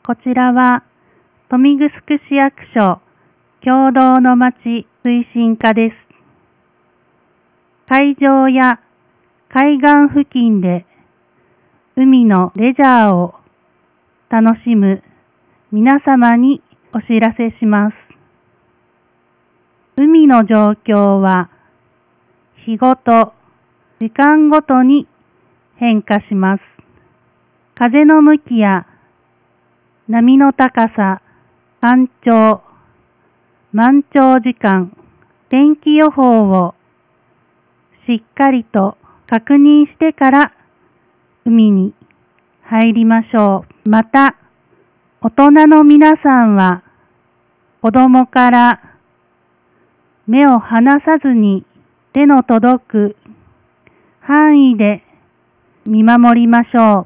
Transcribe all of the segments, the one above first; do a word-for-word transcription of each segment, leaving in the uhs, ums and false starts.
こちらは、豊見城市役所共同の町推進課です。海上や海岸付近で海のレジャーを楽しむ皆様にお知らせします。海の状況は日ごと、時間ごとに変化します。風の向きや波の高さ、干潮、満潮時間、天気予報をしっかりと確認してから海に入りましょう。また、大人の皆さんは子供から目を離さずに手の届く範囲で見守りましょう。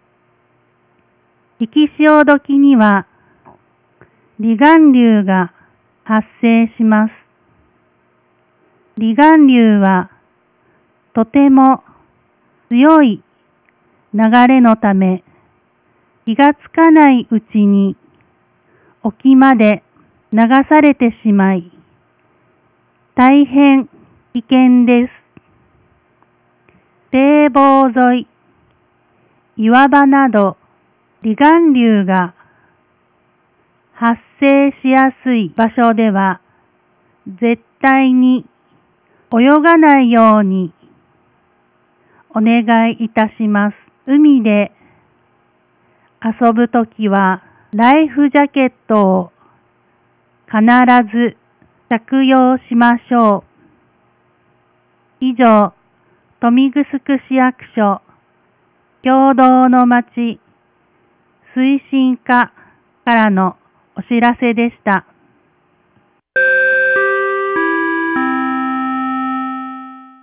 引き潮時には離岸流が発生します。離岸流はとても強い流れのため、気がつかないうちに沖まで流されてしまい、大変危険です。堤防沿い、岩場など離岸流が発生しやすい場所では絶対に泳がないようにお願いいたします。海で遊ぶときはライフジャケットを必ず着用しましょう。以上、豊見城市役所共同の町推進課からのお知らせでした。